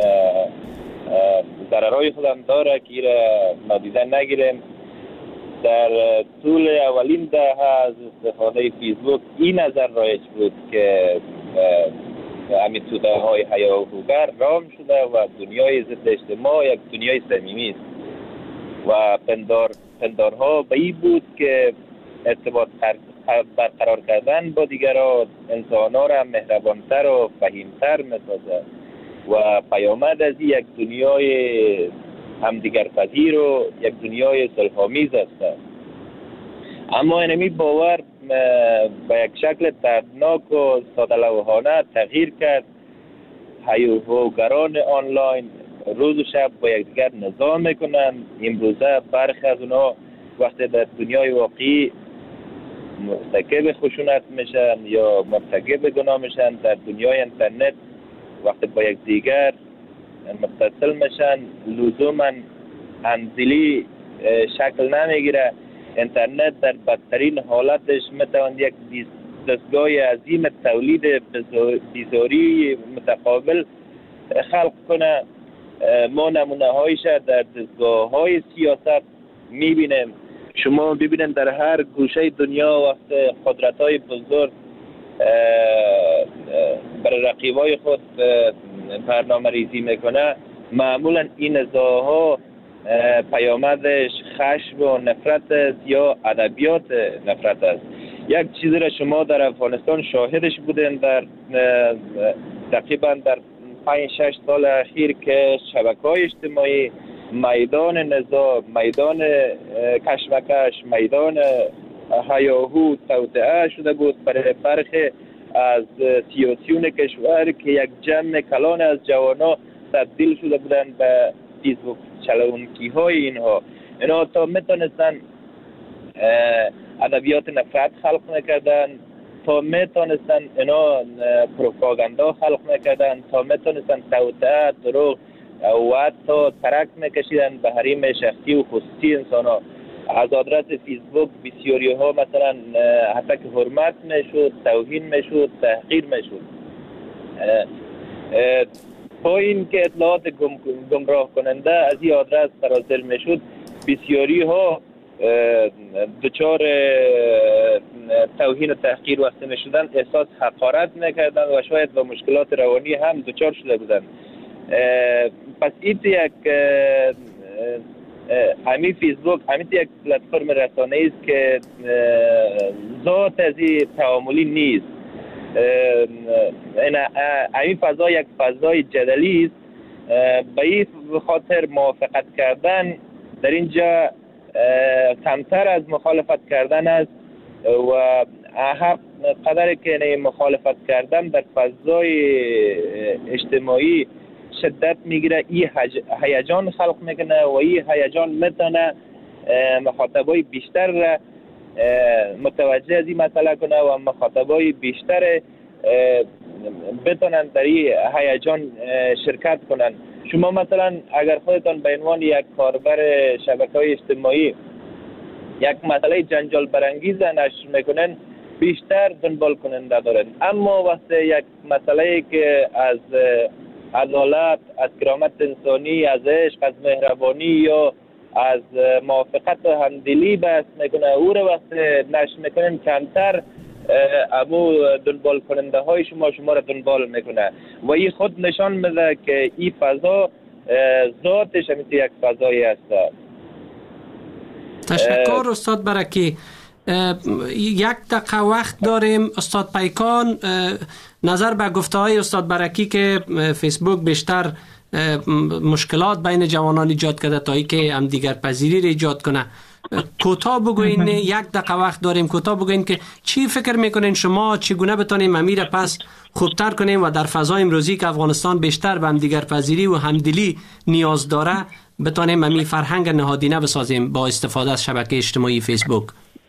ضررهای خود هم داره که این را نادیده نگیریم. در طول اولین دهه از استفاده فیسبوک این نظر رایج بود که همین توده های هیاهوگر رام شده و دنیای ضد اجتماع یک دنیای صمیمی است و پندار پندارها به این بود که ارتباط برقرار کردن با دیگران انسان‌ها را مهربانتر و فهیمتر می‌سازد و پیامد از یک دنیای همدیگر پذیر و یک دنیای صلح‌آمیز است. اما اینمی باور به یک شکل دردناک و ساده‌لوحانه تغییر کرد. هیاهوگران آنلاین روز و شب با یکدیگر نظام میکنند. امروزه برخی از اونها وقتی در دنیای واقعی مرتکب خشونت میشن یا مرتکب گناه میشن، در دنیای اینترنت وقتی با یک دیگر متصل میشن لزوما همدلی شکل نمیگیره. اینترنت در بدترین حالتش میتواند یک دستگاه عظیم تولید بیزاری متقابل خلق کنه. ما نمونه هایش در دستگاه های سیاست میبینیم. شما ببینید در هر گوشه دنیا وقت قدرت های بزرگ برای رقیبای خود برنامه ریزی میکنه، معمولا این نزاعها پیامدش خشم و نفرت است یا ادبیات نفرت است. یک چیزی را شما در افغانستان شاهدش بودین در تقریبا در پنج شش سال اخیر که شبکه‌های اجتماعی میدان نزاع، میدان کشمکش، میدان هیاهو توطئه شده بود برای برخی از سیاسیون کشور که یک جمع کلان از جوانا تبدیل شده بودند به فیسبوک چلونکی های اینها. اینا تا میتونستن ادبیات نفرت خلق نکردن، تا میتونستن اینا پروپاگاندا خلق نکردن، تا میتونستن توطئه، دروغ و حتی ترک میکشیدن به حریم شخصی و خصوصی انسان ها. از آدرس فیسبوک بسیاری ها مثلا حتی که حرمت میشد، توهین میشد، تحقیر میشد. با این که اطلاعات گمراه کننده از این آدرس سرازیر میشد، بسیاری ها دچار توهین و تحقیر وقتی میشدن احساس حقارت میکردن و شاید با مشکلات روانی هم دچار شده بودن. پس این یک همین فیسبوک همین یک پلتفرم رسانه‌ای است که ذات از این تعاملی نیست. همین فضا یک فضای جدلی است. به این خاطر موافقت کردن در اینجا کمتر از مخالفت کردن است و هر قدر که مخالفت کردن در فضای اجتماعی شدت میگیره، این هیجان خلق میکنه و این هیجان میتونه مخاطبای بیشتر را متوجه از این مسئله کنه و مخاطبای بیشتر بتونن در این هیجان شرکت کنن. شما مثلا اگر خودتان به عنوان یک کاربر شبکه‌های اجتماعی یک مسئله جنجال برانگیز نشر میکنن، بیشتر دنبال کننده دارن. اما وقتی یک مسئله که از عدالت، از کرامت انسانی، از عشق، از مهربانی یا از موافقت و همدلی بحث میکنه، او رو وقتی نشر میکنن کمتر ابو دنبال کننده های شما شما را دنبال میکنه و این خود نشان میده که این فضا ذاتش همیشه یک فضایی است. تشکر استاد برکی. یک دقیقه وقت داریم. استاد پیکان، نظر به گفته های استاد برکی که فیسبوک بیشتر مشکلات بین جوانان ایجاد کرده تا ای که هم دیگر پذیری را ایجاد کنه، کوتاه بگوین، یک دقیقه وقت داریم، کوتاه بگوین که چی فکر میکنین شما، چگونه بتونیم امیر پس خوبتر کنیم و در فضای امروزی که افغانستان بیشتر به هم دیگر پذیری و همدلی نیاز داره بتونیم امیر فرهنگ نهادینه بسازیم با استفاده از شبکه اجتماعی فیسبوک.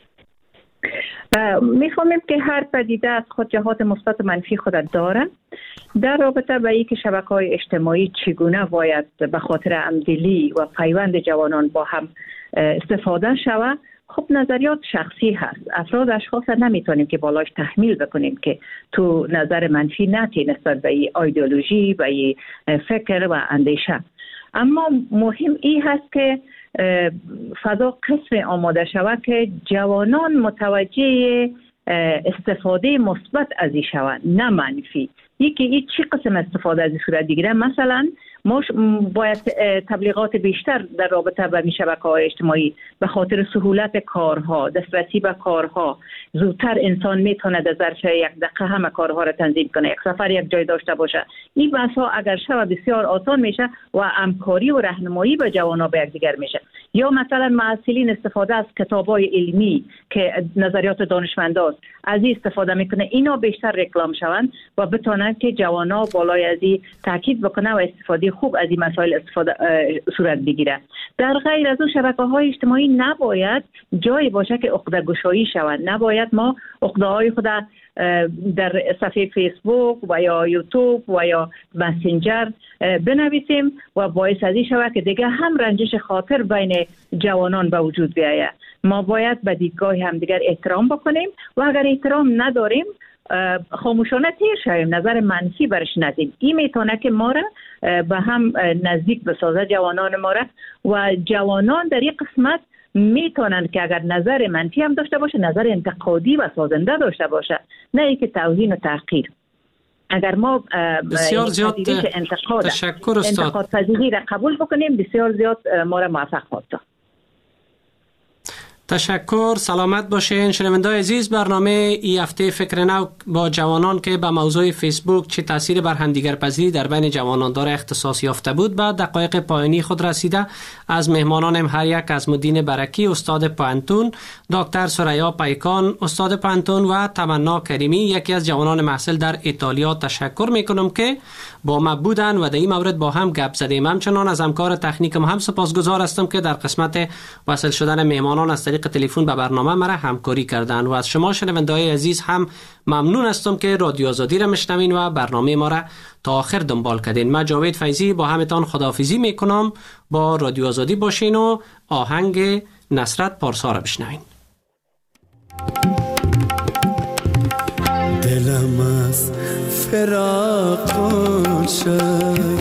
میفهمیم که هر پدیده از خود جهات مثبت و منفی خود داره. در رابطه با اینکه شبکه‌های اجتماعی چگونه باید به خاطر همدلی و پیوند جوانان با هم استفاده شود، خب نظریات شخصی هست. افراد اشخاص نمیتونیم که بالاش تحمیل بکنیم که تو نظر منفی نتی نسبت به این ایدئولوژی، به این فکر و اندیشه. اما مهم این هست که فضا قسم آماده شود که جوانان متوجه استفاده مثبت از این شود، نه منفی. یکی این چی قسم استفاده از این صورت دیگره؟ مثلا ما باید تبلیغات بیشتر در رابطه با شبکه‌های اجتماعی به خاطر سهولت کارها، دسترسی به کارها، زودتر انسان میتونه در ظرف یک دقیقه همه کارها را تنظیم کنه، یک سفر یک جای داشته باشه. این بحث‌ها اگر شود بسیار آسان میشه و همکاری و راهنمایی به جوانان به یکدیگر میشه. یا مثلا محصلین استفاده از کتاب‌های علمی که نظریات دانشمنداست از این استفاده میکنه، اینا بیشتر رکلام شوند و بتونن که جوانان بالای از این تاکید بکنه و استفاده خوب از این مسائل استفاده صورت بگیره. در غیر از اون شبکه‌های اجتماعی نباید جایی باشه که عقده گشایی شود. نباید ما عقده های خود در صفحه فیسبوک و یا یوتیوب و یا مسنجر بنویسیم و باعث از این شود که دیگه هم رنجش خاطر بین جوانان به وجود بیاید. ما باید به دیدگاه همدیگر احترام بکنیم و اگر احترام نداریم خاموشانه تیر شویم، نظر منفی برش ندیم. این میتونه که ما را به هم نزدیک بسازه، جوانان ما را، و جوانان در این قسمت میتونن که اگر نظر منفی هم داشته باشه نظر انتقادی و سازنده داشته باشه، نه اینکه توهین و تحقیر. اگر ما بسیار زیاد انتقاد تشکر استاد انتقاد پذیری را قبول بکنیم، بسیار زیاد ما را موفق خواهد ساخت. تشکر. سلامت باشین شنونده‌های عزیز. برنامه این هفته فکر نو با جوانان که به موضوع فیسبوک چه تاثیر بر همدیگر پذیری در بین جوانان داره اختصاص یافته بود به دقایق پایانی خود رسیده. از مهمانانم هر یک از مدین برکی، استاد پانتون، دکتر سریا پیکان استاد پانتون و تمنا کریمی یکی از جوانان محصل در ایتالیا تشکر میکنم که با ما بودن و در این مورد با هم گپ زدیم. همچنان از همکار تکنیکم هم سپاسگزار هستم که در قسمت وصل شدن مهمانان از طریق تلفن به برنامه مرا همکاری کردند و از شما شنونده‌های عزیز هم ممنون هستم که رادیو آزادی را میشنوین و برنامه ما را تا آخر دنبال کردین. من جاوید فیضی با همتان خداحافظی میکنم. با رادیو آزادی باشین و آهنگ نصرت پارسا را بشنوین. دلم از فراق شد،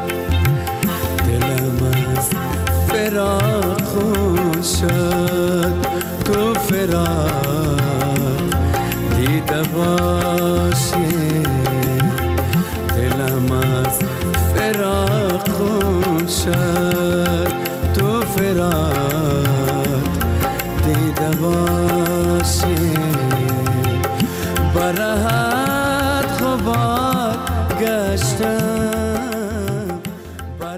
دلم از فراق شد، تو فراق دیده باشی، دلم از فراق شد.